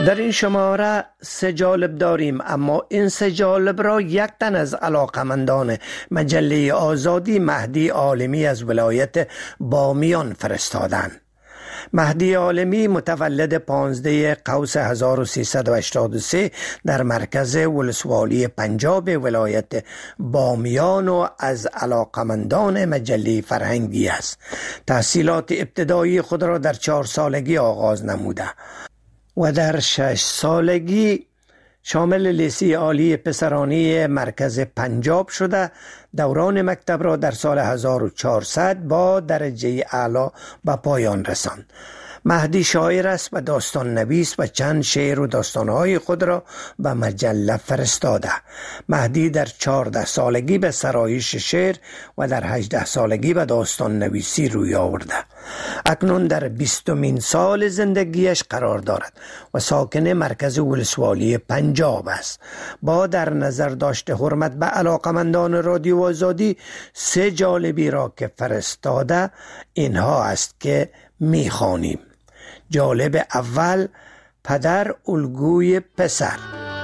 در این شماره 3 جالب داریم، اما این 3 جالب را یک تن از علاقمندان مجله آزادی، مهدی عالمی از ولایت بامیان فرستادند. مهدی عالمی متولد 15 قوس 1383 در مرکز ولسوالی پنجاب ولایت بامیان و از علاقمندان مجله فرهنگی است. تحصیلات ابتدایی خود را در 4 سالگی آغاز نموده و در 6 سالگی شامل لیسه عالی پسرانی مرکز پنجاب شده. دوران مکتب را در سال 1400 با درجه اعلی به پایان رساند. مهدی شاعر است و داستان نویس و چند شعر و داستانهای خود را به مجله فرستاده. مهدی در 14 سالگی به سرایش شعر و در 18 سالگی به داستان نویسی روی آورده. اکنون در 20مین سال زندگیش قرار دارد و ساکن مرکز ولسوالی پنجاب است. با در نظر داشته حرمت به علاقمندان رادیو آزادی 3 جالبی را که فرستاده اینها است که میخوانیم. جالب اول: پدر الگوی پسر.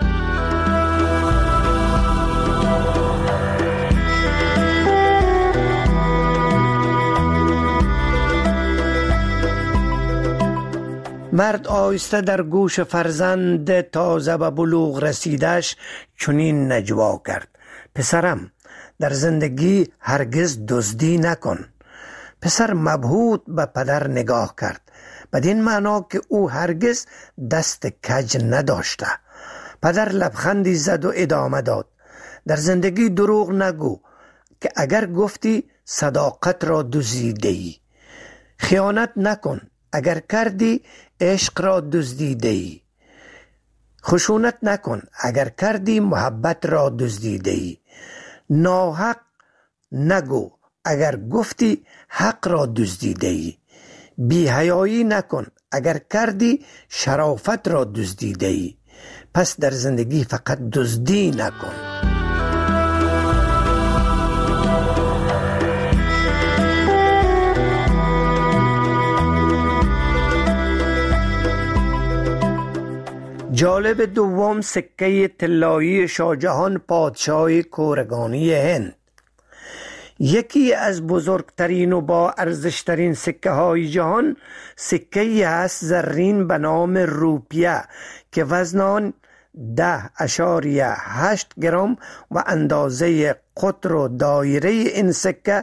مرد آهسته در گوش فرزند تازه به بلوغ رسیدش چنین نجوا کرد: پسرم، در زندگی هرگز دزدی نکن. پسر مبهوت به پدر نگاه کرد، بدین معنا که او هرگز دست کج نداشته. پدر لبخندی زد و ادامه داد: در زندگی دروغ نگو که اگر گفتی صداقت را دزدیده‌ای. خیانت نکن، اگر کردی عشق را دزدیده‌ای. خشونت نکن، اگر کردی محبت را دزدیده‌ای. ناحق نگو، اگر گفتی حق را دزدیده‌ای. بی‌حیایی نکن، اگر کردی شرافت را دزدیده‌ای. پس در زندگی فقط دزدی نکن. جالب دوم: سکه طلایی شاهجهان پادشاه کورگانی هند. یکی از بزرگترین و با ارزشترین سکه های جهان سکه‌ای است زرین به نام روپیه که وزن آن 10.8 گرم و اندازه قطر و دایره این سکه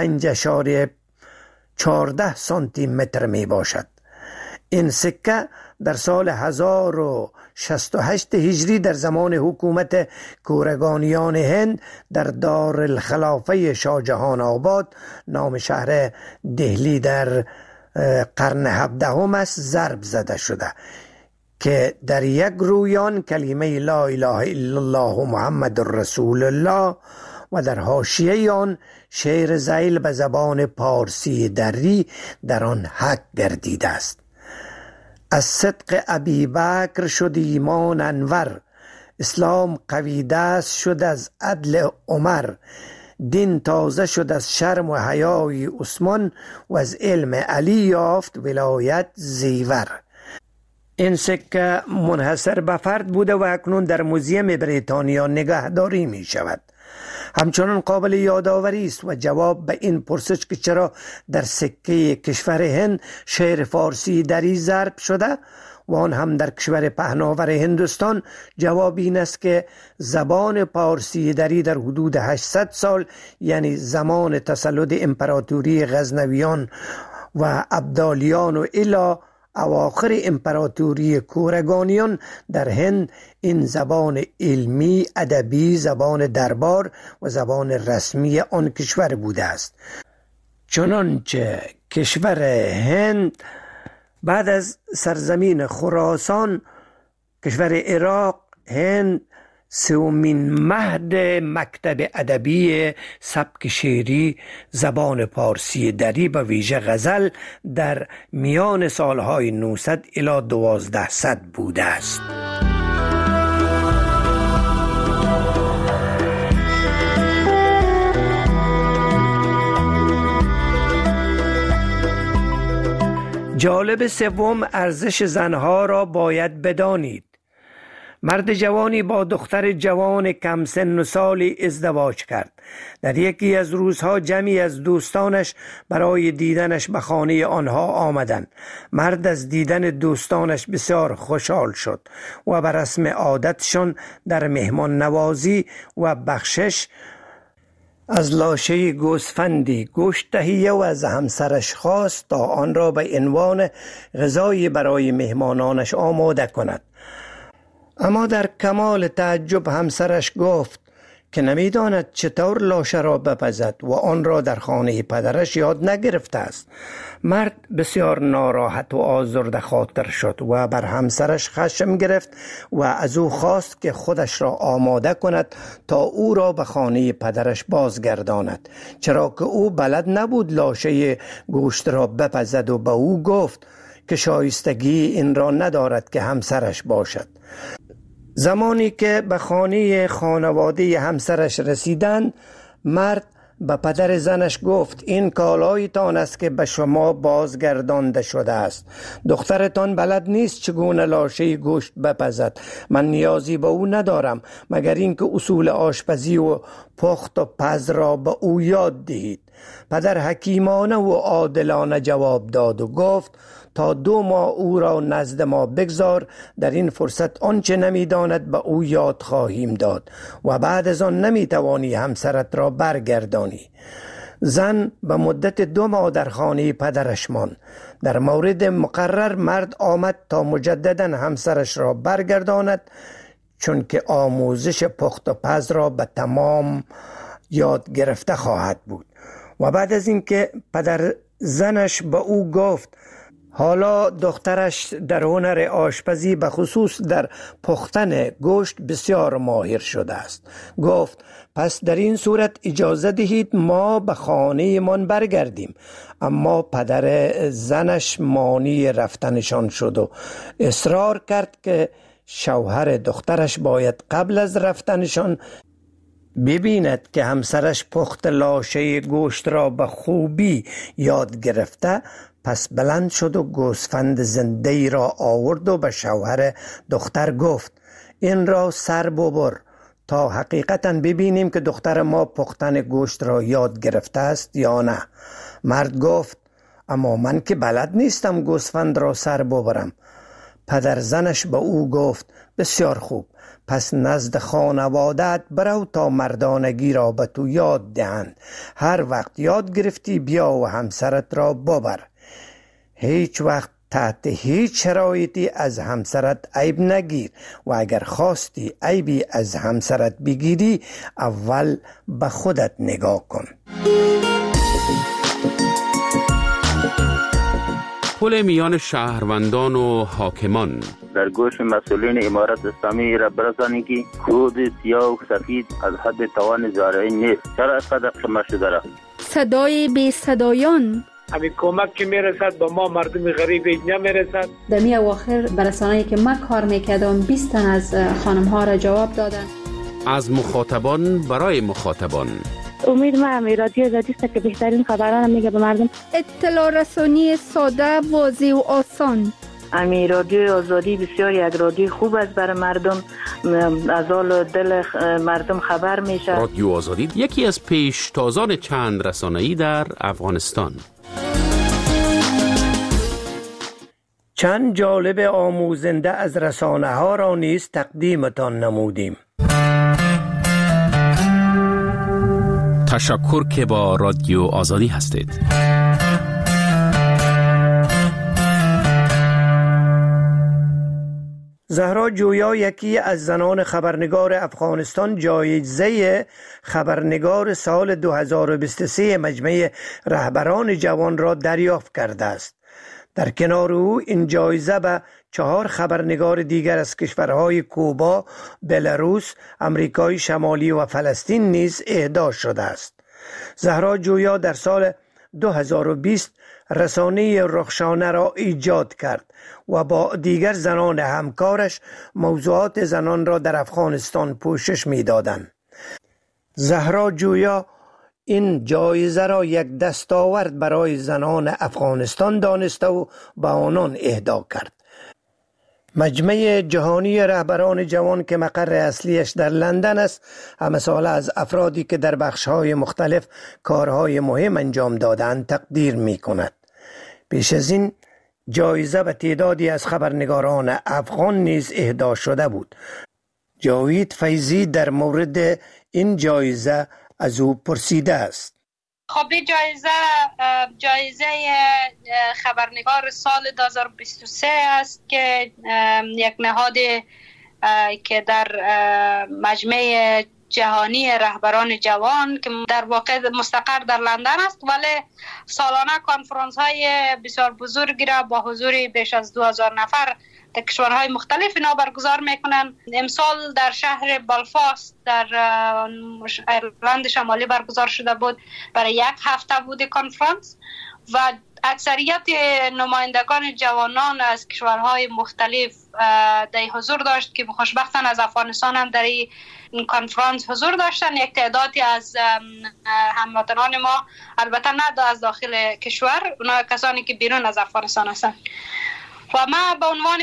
5.14 سانتی متر می باشد. این سکه در سال 1068 هجری در زمان حکومت کورگانیان هند در دارالخلافه شاهجهان آباد، نام شهر دهلی در قرن 17 است، ضرب زده شده که در یک روی آن کلمه لا اله الا الله محمد رسول الله و در حاشیه آن شعر ذیل به زبان پارسی دری در آن حک گردیده است: از صدق ابی بکر شد ایمان انور، اسلام قوی دست شد از عدل عمر، دین تازه شد از شرم و حیای عثمان و از علم علی یافت ولایت زیور. این سکه منحصر به فرد بوده و اکنون در موزیم بریتانیا نگهداری می شود. همچنان قابل یادآوری است و جواب به این پرسش که چرا در سکه کشور هند شعر فارسی دری ضرب شده و آن هم در کشور پهناور هندوستان، جواب این است که زبان پارسی دری در حدود 800 سال، یعنی زمان تسلط امپراتوری غزنویان و ابدالیان و الی اواخر امپراتوری کورگانیان در هند، این زبان علمی، ادبی، زبان دربار و زبان رسمی آن کشور بوده است. چنانچه کشور هند بعد از سرزمین خراسان، کشور عراق، هند سومین مهد مکتب ادبی سبک شعری زبان پارسی دری به ویژه غزل در میان سالهای 900 الی 1200 بوده است. جالب سوم، ارزش زنها را باید بدانید. مرد جوانی با دختر جوان کم سن و سالی ازدواج کرد. در یکی از روزها جمعی از دوستانش برای دیدنش به خانه آنها آمدند. مرد از دیدن دوستانش بسیار خوشحال شد و بر رسم عادتشان در مهمان نوازی و بخشش از لاشه گوسفندی گوشت تهیه و از همسرش خواست تا آن را به عنوان غذایی برای مهمانانش آماده کند. اما در کمال تعجب همسرش گفت که نمیداند چطور لاشه را بپزد و آن را در خانه پدرش یاد نگرفته است. مرد بسیار ناراحت و آزرده خاطر شد و بر همسرش خشم گرفت و از او خواست که خودش را آماده کند تا او را به خانه پدرش بازگرداند، چرا که او بلد نبود لاشه گوشت را بپزد و به او گفت که شایستگی این را ندارد که همسرش باشد. زمانی که به خانه خانواده همسرش رسیدند، مرد به پدر زنش گفت این کالایتان است که به شما بازگردانده شده است. دخترتان بلد نیست چگونه لاشه گوشت بپزد. من نیازی به او ندارم مگر اینکه اصول آشپزی و پخت و پز را به او یاد دهید. پدر حکیمانه و عادلانه جواب داد و گفت تا 2 ماه او را نزد ما بگذار، در این فرصت آنچه نمیداند به او یاد خواهیم داد و بعد از آن نمیتوانی همسرت را برگردانی. زن به مدت 2 ماه در خانه پدرش ماند. در مورد مقرر مرد آمد تا مجددا همسرش را برگرداند، چون که آموزش پخت و پز را به تمام یاد گرفته خواهد بود. و بعد از اینکه پدر زنش به او گفت حالا دخترش در هنر آشپزی به خصوص در پختن گوشت بسیار ماهر شده است، گفت پس در این صورت اجازه دهید ما به خانه من برگردیم. اما پدر زنش مانی رفتنشان شد و اصرار کرد که شوهر دخترش باید قبل از رفتنشان ببیند که همسرش پخت لاشه گوشت را به خوبی یاد گرفته. پس بلند شد و گوسفند زنده ای را آورد و به شوهر دختر گفت این را سر ببر تا حقیقتا ببینیم که دختر ما پختن گوشت را یاد گرفته است یا نه. مرد گفت اما من که بلد نیستم گوسفند را سر ببرم. پدر زنش به او گفت بسیار خوب، پس نزد خانوادت برو تا مردانگی را به تو یاد دهند. هر وقت یاد گرفتی بیا و همسرت را ببر. هیچ وقت تحت هیچ شرایطی از همسرت عیب نگیر و اگر خواستی عیبی از همسرت بگیری اول به خودت نگاه کن. پل میان شهروندان و حاکمان. در گوش مسئولین امارت اسلامی را برسانید که کود سیاه و سفید از حد توان زارعین نیست. چرا اینقدر شما شده را؟ صدای بی صدایان. همین کمک که میرسد با ما مردم غریب نمیرسد. در می اواخر برسانه‌ای که من کار میکردم 20 تن از خانم ها را جواب دادن. از مخاطبان برای مخاطبان. امید ما رادیو آزادی است که بهترین خبران میگه به مردم. اطلاع رسانی ساده، واضح و آسان. امی رادیو آزادی بسیار یک رادیو خوب است برای مردم، از حال دل مردم خبر میشه. رادیو آزادی یکی از پیشتازان چند رسانه‌ای در افغانستان. چند جالب آموزنده از رسانه ها را نیز تقدیمتان نمودیم. تشکر که با رادیو آزادی هستید. زهرا جویا یکی از زنان خبرنگار افغانستان جایزه خبرنگار سال 2023 مجمع رهبران جوان را دریافت کرده است. در کنار او این جایزه به 4 خبرنگار دیگر از کشورهای کوبا، بلاروس، امریکای شمالی و فلسطین نیز اهدا شده است. زهرا جویا در سال 2020 رسانه رخشانه را ایجاد کرد و با دیگر زنان همکارش موضوعات زنان را در افغانستان پوشش می‌دادند. زهرا جویا این جایزه را یک دستاورد برای زنان افغانستان دانسته و به آنان اهدا کرد. مجمع جهانی رهبران جوان که مقر اصلیش در لندن است، همه ساله از افرادی که در بخش‌های مختلف کارهای مهم انجام دادند تقدیر می کند. پیش از این جایزه به تعدادی از خبرنگاران افغان نیز اهدا شده بود. جاوید فیضی در مورد این جایزه از او پرسیده است. خب این جایزه خبرنگار سال 2023 است که یک نهاد که در مجمع جهانی رهبران جوان که در واقع مستقر در لندن است، ولی سالانه کنفرانس های بسیار بزرگی را با حضور بیش از 2000 نفر در کشورهای مختلف اینا برگزار میکنن. امسال در شهر بلفاست در ایرلند شمالی برگزار شده بود. برای یک هفته بود کنفرانس و اکثریت نمایندگان جوانان از کشورهای مختلف در حضور داشت که خوشبختانه از افغانستان هم در این کنفرانس حضور داشتن. یک تعدادی از هموطنان ما، البته نه از داخل کشور، اونا کسانی که بیرون از افغانستان هستند. و من به عنوان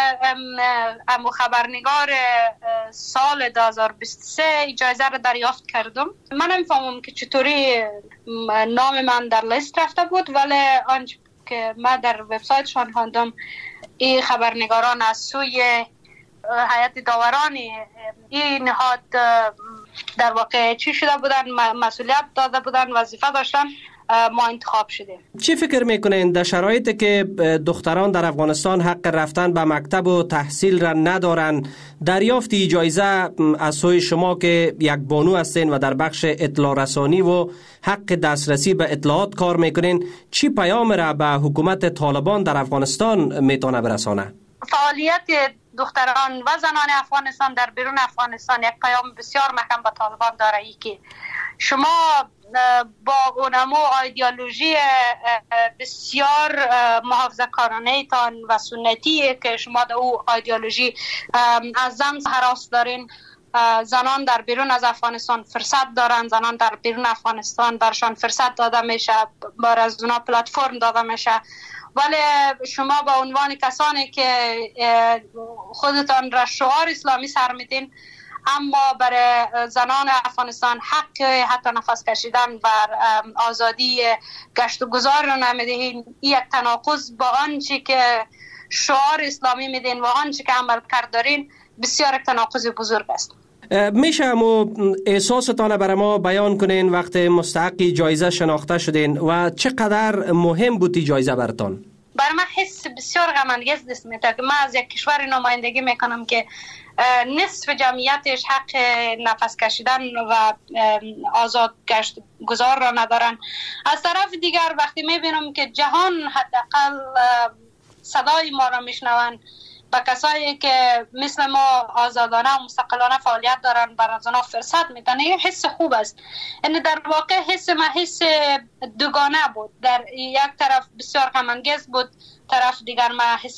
خبرنگار سال 2023 جایزه را دریافت کردم. من نمیفهمم که چطوری نام من در لیست رفته بود، ولی آنچه که من در وبسایتشان خواندم این خبرنگاران از سوی هیئت داورانی این نهاد در واقع چی شده بودن، مسئولیت داده بودن، وظیفه داشتن، ما انتخاب شدیم. چی فکر میکنین در شرایطی که دختران در افغانستان حق رفتن به مکتب و تحصیل را ندارن، دریافت جایزه از سوی شما که یک بانو هستین و در بخش اطلاع رسانی و حق دسترسی به اطلاعات کار میکنین، چی پیام را به حکومت طالبان در افغانستان میتونه برسانه؟ فعالیت دختران و زنان افغانستان در بیرون افغانستان یک پیام بسیار محکم به طالبان داره، ای که شما با اونمو ایدئولوژی بسیار محافظه کارانه تان و سنتی که شما در او ایدئولوژی از زن هراس دارین، زنان در بیرون از افغانستان فرصت دارن، زنان در بیرون افغانستان برشان فرصت داده میشه، بر از اونا پلتفرم داده میشه، ولی شما به عنوان کسانی که خودتان را شعار اسلامی سر میدین، اما برای زنان افغانستان حق حتی نفس کشیدن و آزادی گشت و گذار رو نمیدهین، یک تناقض با آنچه که شعار اسلامی میدین و آنچه که عمل کرد دارین بسیار تناقض بزرگ است. میشه همو احساستان برای ما بیان کنین وقتی مستحقی جایزه شناخته شدین و چقدر مهم بود این جایزه براتون؟ برای من حس بسیار غم‌انگیز دست میده که من از یک کشور نمایندگی میکنم که نصف جمعیتش حق نفس کشیدن و آزاد گشت گذار را ندارن. از طرف دیگر وقتی میبینم که جهان حداقل صدای ما را میشنون، با کسایی که مثل ما آزادانه و مستقلانه فعالیت دارن بر از اونا فرصت میدن، این حس خوب است. یعنی در واقع حس ما حس دوگانه بود، در یک طرف بسیار غم‌انگیز بود، طرف دیگر من حس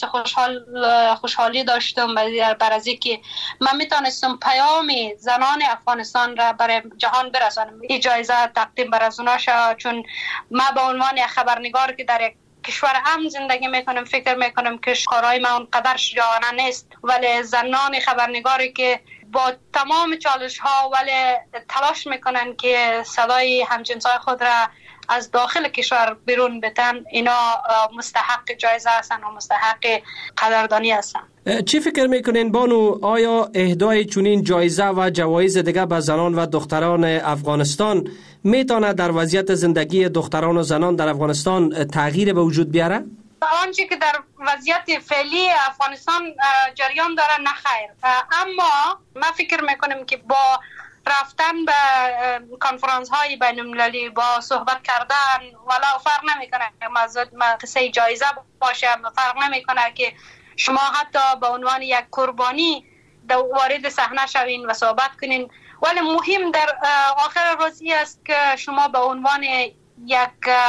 خوشحالی داشتم بر از اینکه من میتونستم پیام زنان افغانستان را برای جهان برسانم. این جایزه تقدیم بر از اونا شد، چون من به عنوان خبرنگار که در یک کشور امن زندگی میکنم فکر میکنم که کارهای من اونقدر شجاعانه نیست، ولی زنان خبرنگاری که با تمام چالش ها ولی تلاش میکنن که صدای همجنسای خود را از داخل کشور بیرون بتن، اینا مستحق جایزه هستن و مستحق قدردانی هستن. چی فکر میکنین بانو، آیا اهدای چنین جایزه و جوایز دیگه به زنان و دختران افغانستان میتونه در وضعیت زندگی دختران و زنان در افغانستان تغییر به وجود بیاره؟ آنچه که در وضعیت فعلی افغانستان جریان داره نه خیر، اما من فکر میکنم که با رفتن به کنفرانس های بین المللی، با صحبت کردن، ولی فرق نمیکنه قصه جایزه باشه، فرق نمیکنه که شما حتی به عنوان یک قربانی وارد صحنه شوین و صحبت کنین، ولی مهم در آخر روز است که شما به عنوان یک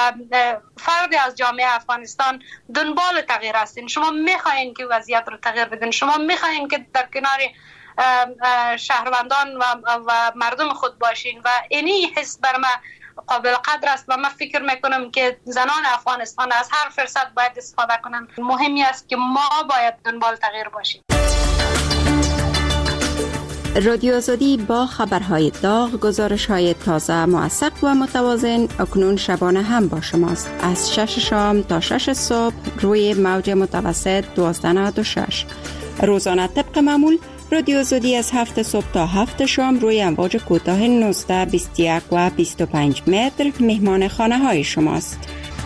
فرد از جامعه افغانستان دنبال تغییر هستین. شما میخواین که وضعیت رو تغییر بدین، شما میخواین که در کنار شهروندان و مردم خود باشین و اینی حس بر من قابل قدر است و من فکر میکنم که زنان افغانستان از هر فرصت باید استفاده کنند. مهمی است که ما باید دنبال تغییر باشیم. رادیو آزادی با خبرهای داغ، گزارش‌های تازه، موثق و متوازن اکنون شبانه هم با شماست. از 6 شام تا 6 صبح روی موج متوسط 1296. روزانه طبق معمول رادیو آزادی از 7 صبح تا 7 شام روی امواج کوتاه 19، 21 و 25 متر مهمان خانه های شماست.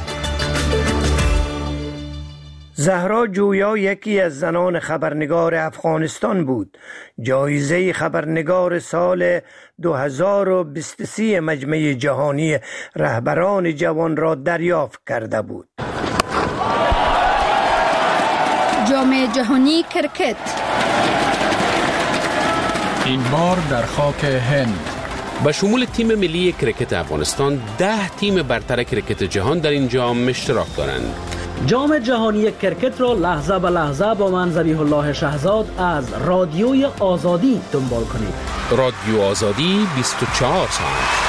زهرا جویا یکی از زنان خبرنگار افغانستان بود. جایزه خبرنگار سال 2023 مجمع جهانی رهبران جوان را دریافت کرده بود. جام جهانی کرکت این بار در خاک هند. به شمول تیم ملی کرکت افغانستان 10 تیم برتر کرکت جهان در این جام اشتراک دارند. جام جهانی کرکت را لحظه به لحظه با من ذبیح الله شهزاد از رادیوی آزادی دنبال کنید. رادیو آزادی 24 ساعت.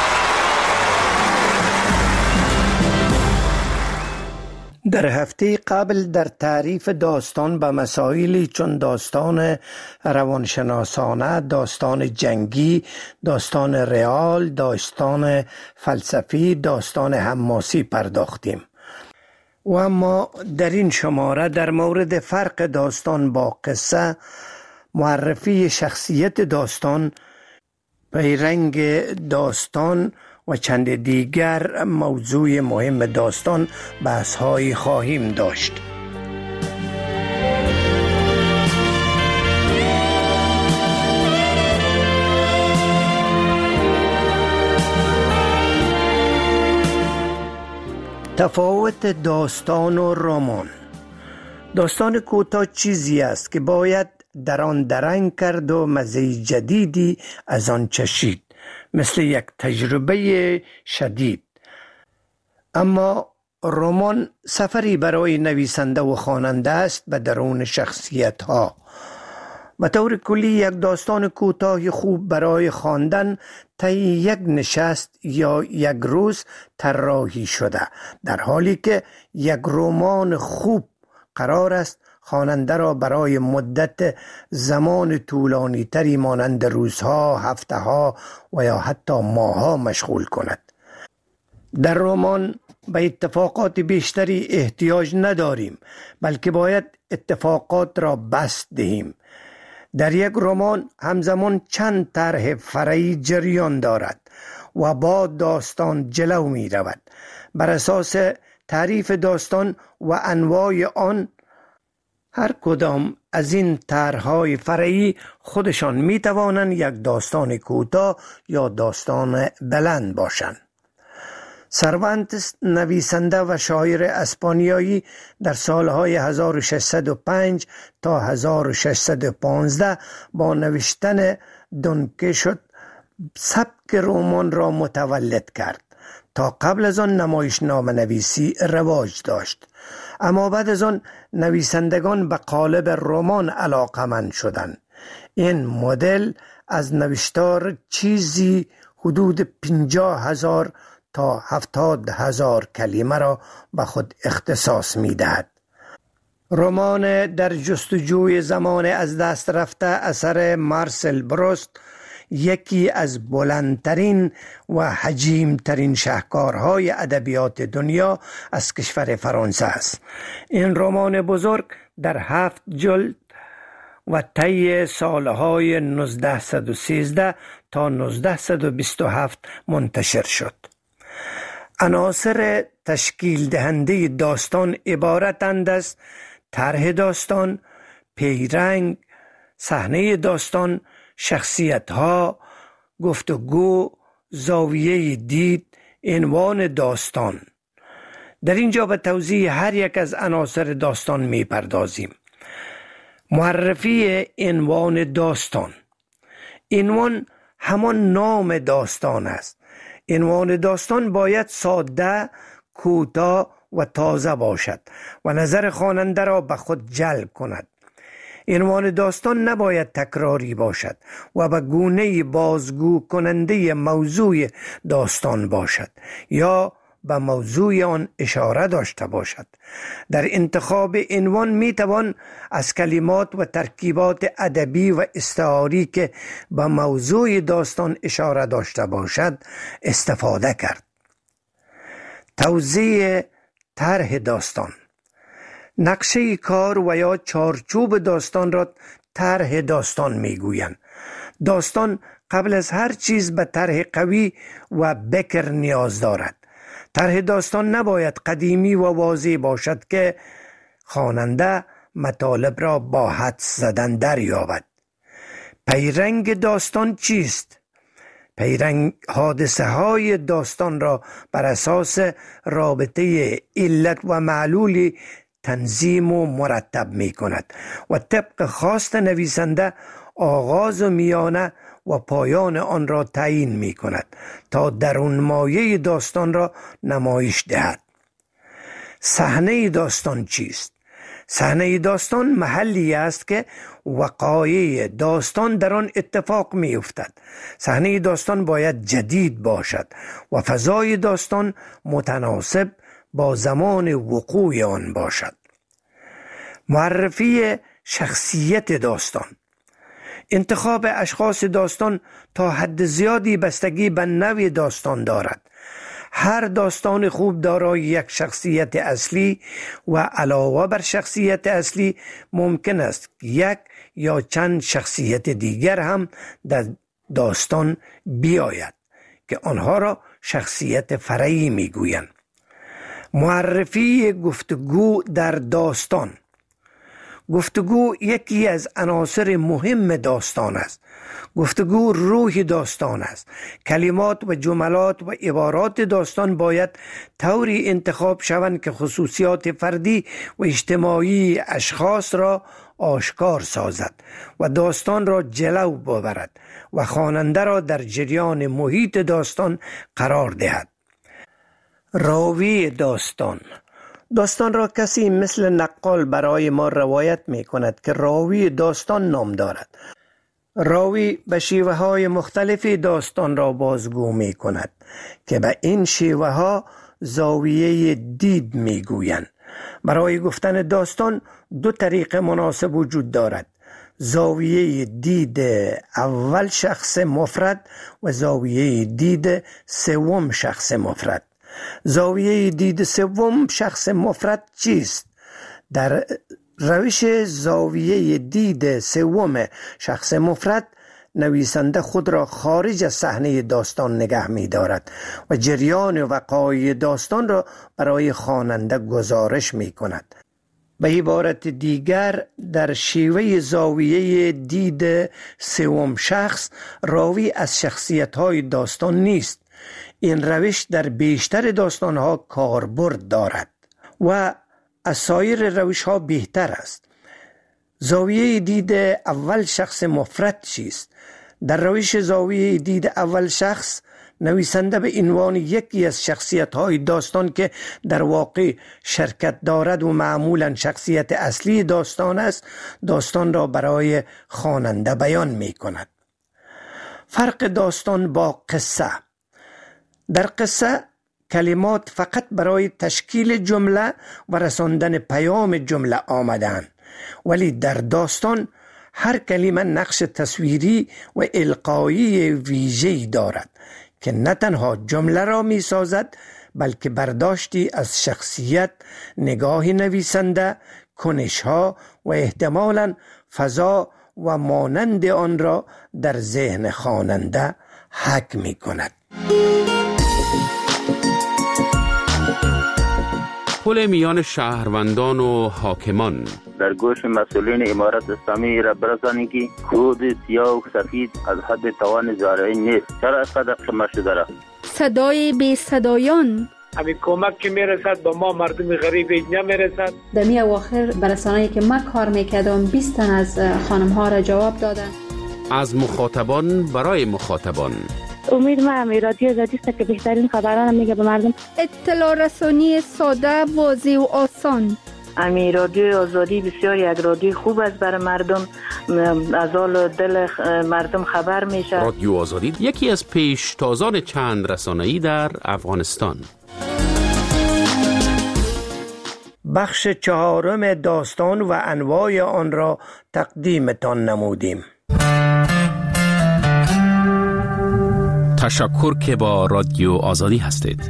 در هفته قبل در تعریف داستان به مسائلی چون داستان روانشناسانه، داستان جنگی، داستان رئال، داستان فلسفی، داستان حماسی پرداختیم. و اما در این شماره در مورد فرق داستان با قصه، معرفی شخصیت داستان، پیرنگ داستان و چند دیگر موضوع مهم داستان بحث‌هایی خواهیم داشت. تفاوت داستان و رمان. داستان کوتاه چیزی است که باید در آن درنگ کرد و مزه جدیدی از آن چشید، مثل یک تجربه شدید. اما رمان سفری برای نویسنده و خواننده است به درون شخصیت ها. به طور کلی یک داستان کوتاه خوب برای خواندن طی یک نشست یا یک روز طراحی شده، در حالی که یک رمان خوب قرار است خواننده را برای مدت زمان طولانی تری مانند روزها، هفته‌ها و یا حتی ماه‌ها مشغول کند. در رمان به اتفاقات بیشتری احتیاج نداریم، بلکه باید اتفاقات را بست دهیم. در یک رمان همزمان چند طرح فرعی جریان دارد و با داستان جلو می رود. بر اساس تعریف داستان و انواع آن، هر کدام از این طرح‌های فرعی خودشان می توانند یک داستان کوتاه یا داستان بلند باشند. سروانتس، نویسنده و شاعر اسپانیایی، در سالهای 1605 تا 1615 با نوشتن دون کیشوت سبک رمان را متولد کرد. تا قبل از آن نمایشنامه نویسی رواج داشت، اما بعد از آن نویسندگان به قالب رمان علاقمند شدند. این مدل از نوشتار چیزی حدود 50,000 تا 70,000 کلمه را به خود اختصاص می دهد. رمان در جستجوی زمان از دست رفته اثر مارسل پروست یکی از بلندترین و حجیمترین شاهکارهای ادبیات دنیا از کشور فرانسه است. این رمان بزرگ در 7 جلد و طی سالهای 1913 تا 1927 منتشر شد. عناصر تشکیل دهنده داستان عبارتند از طرح داستان، پیرنگ، صحنه داستان، شخصیت‌ها، گفتگو، زاویه دید، عنوان داستان. در اینجا به توضیح هر یک از عناصر داستان می پردازیم. معرفی عنوان داستان. عنوان همان نام داستان است. عنوان داستان باید ساده، کوتاه و تازه باشد و نظر خواننده را به خود جلب کند. عنوان داستان نباید تکراری باشد و به گونه بازگو کننده موضوع داستان باشد یا به موضوع آن اشاره داشته باشد. در انتخاب عنوان می توان از کلمات و ترکیبات ادبی و استعاری که به موضوع داستان اشاره داشته باشد استفاده کرد. توزیع طرح داستان. نقشه کار و یا چارچوب داستان را طرح داستان می گویند. داستان قبل از هر چیز به طرح قوی و بکر نیاز دارد. طرح داستان نباید قدیمی و واضح باشد که خواننده مطالب را با حدس زدن دریابد. پیرنگ داستان چیست؟ پیرنگ حادثه های داستان را بر اساس رابطه علت و معلول تنظیم و مرتب می کند و طبق خواست نویسنده آغاز و میانه و پایان آن را تعیین می کند تا درون مایه داستان را نمایش دهد. صحنه داستان چیست؟ صحنه داستان محلی است که وقایع داستان در آن اتفاق می افتد. صحنه داستان باید جدید باشد و فضای داستان متناسب با زمان وقوع آن باشد. معرفی شخصیت داستان. انتخاب اشخاص داستان تا حد زیادی بستگی به نوع داستان دارد. هر داستان خوب دارای یک شخصیت اصلی و علاوه بر شخصیت اصلی ممکن است یک یا چند شخصیت دیگر هم در داستان بیاید که آنها را شخصیت فرعی میگویند. معرفی گفتگو در داستان. گفتگو یکی از عناصر مهم داستان است. گفتگو روح داستان است. کلمات و جملات و عبارات داستان باید طوری انتخاب شوند که خصوصیات فردی و اجتماعی اشخاص را آشکار سازد و داستان را جلو ببرد و خواننده را در جریان محیط داستان قرار دهد. راوی داستان. داستان را کسی مثل نقال برای ما روایت می کند که راوی داستان نام دارد. راوی به شیوه های مختلفی داستان را بازگو می کند که به این شیوه ها زاویه دید می گویند. برای گفتن داستان دو طریق مناسب وجود دارد: زاویه دید اول شخص مفرد و زاویه دید سوم شخص مفرد. زاویه دید سوم شخص مفرد چیست؟ در روش زاویه دید سوم شخص مفرد نویسنده خود را خارج از صحنه داستان نگه می دارد و جریان وقایع داستان را برای خواننده گزارش می کند. به عبارت دیگر در شیوه زاویه دید سوم شخص راوی از شخصیت‌های داستان نیست. این روش در بیشتر داستان‌ها کاربرد دارد و از سایر روش‌ها بهتر است. زاویه دید اول شخص مفرد چیست؟ در روش زاویه دید اول شخص نویسنده به عنوان یکی از شخصیت‌های داستان که در واقع شرکت دارد و معمولاً شخصیت اصلی داستان است، داستان را برای خواننده بیان می‌کند. فرق داستان با قصه. در قصه کلمات فقط برای تشکیل جمله و رساندن پیام جمله آمدند، ولی در داستان هر کلمه نقش تصویری و القایی ویژه‌ای دارد که نه تنها جمله را می سازد بلکه برداشتی از شخصیت، نگاه نویسنده، کنش‌ها و احتمالاً فضا و مانند آن را در ذهن خواننده حک می کند. پل میان شهروندان و حاکمان. در گوش مسئولین امارت اسلامی را برسانید که کود سیاه و سفید از حد توان زارعی نیست. چرا اینقدر خمه شده را؟ صدای بی صدایان. همین کمک که میرسد با ما مردم غریب نمیرسد. در می اواخر برسانه‌ای که من کار میکردم 20 تن از خانم ها را جواب دادن. از مخاطبان برای مخاطبان. امید ما رادیو آزادی است که بهترین خبران میگه به مردم. اطلاع رسانی ساده، واضح و آسان. امی رادیو آزادی بسیار یک رادیو خوب است برای مردم، از حال دل مردم خبر میشه. رادیو آزادی یکی از پیشتازان چند رسانه‌ای در افغانستان. بخش 4 داستان و انواع آن را تقدیمتان نمودیم. تشکر که با رادیو آزادی هستید.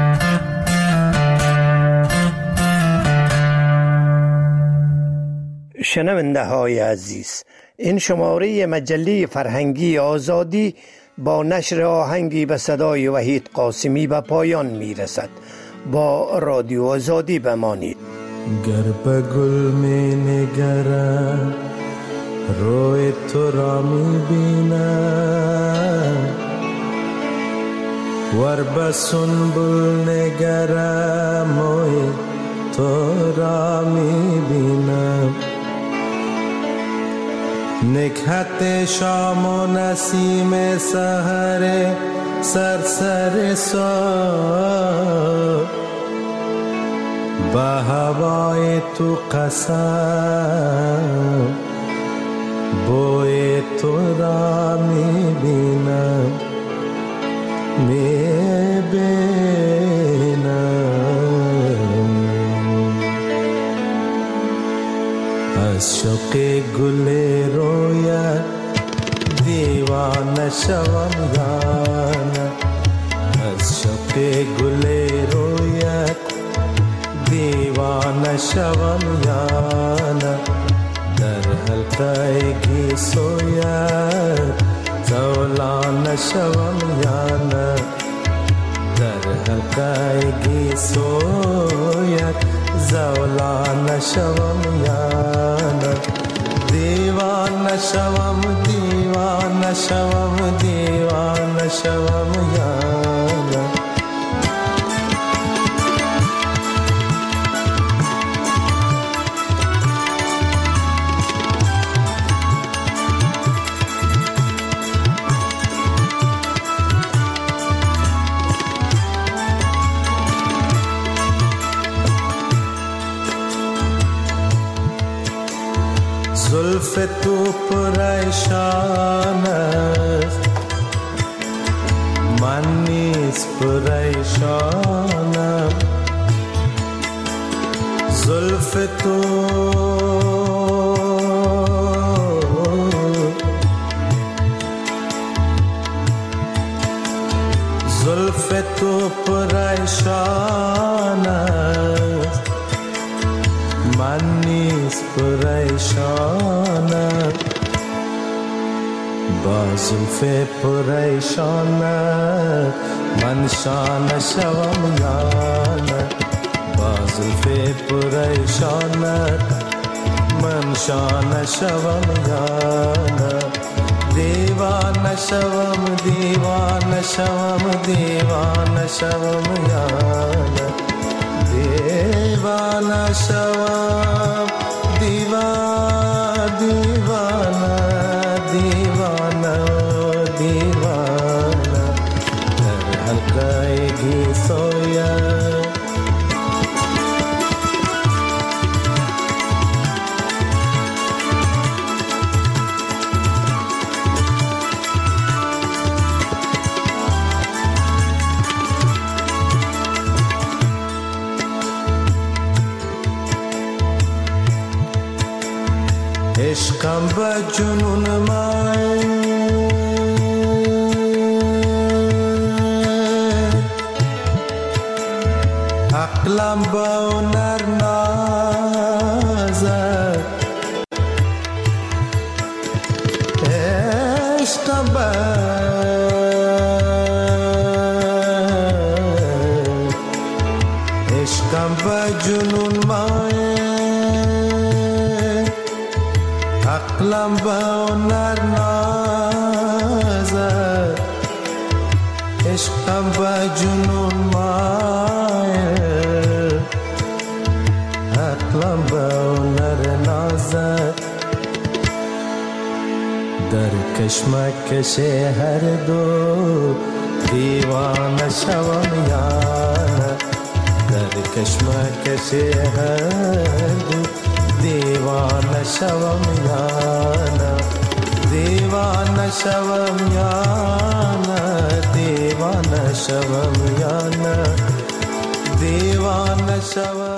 شنونده های عزیز، این شماره مجله فرهنگی آزادی با نشر آهنگی به صدای وحید قاسمی به پایان می رسد. با رادیو آزادی بمانید. گر به گل می نگرم روی تو را می بینم، ور به سنبل نگرم موی تو را می بینم. نکهت شام و نسیم سحر سرسر سار، به هوای تو قسم بوی تو را می بینم، می بینم. از شوق گل رویت دیوانه شوم یانه، از شوق گل رویت دیوانه شوم یانه. در حلقه گیسویت زولانه شوم یانه، در حلقه گیسویت زولانه شوم یانه. دیوانه شوم دیوانه شوم دیوانه شوم یانه. زلف تو پریشان است، من نیز پریشانم. زلف تو زلف تو پریشان است، من نیز پریشانم. با زلف پریشانت من شانه شوم یانه، با زلف پریشانت من شانه شوم یانه. دیوانه شوم دیوانه شوم دیوانه شوم یانه، دیوانه شوم دیوانه دیوانه دیوانه دیوانه. در حلقه گیسویت عشقم به جنون من عقلم به هنر نازد، عشقم به جنون من عقلم به هنر نازد، عشقم به جنون مایل، عقلم به هنر نازد. در کشمکش هر دو دیوانه شوم یانه، در کشمکش هر دو دیوانه شوم یا نه دیوانه شوم یا نه دیوانه شوم یا نه دیوانه شوم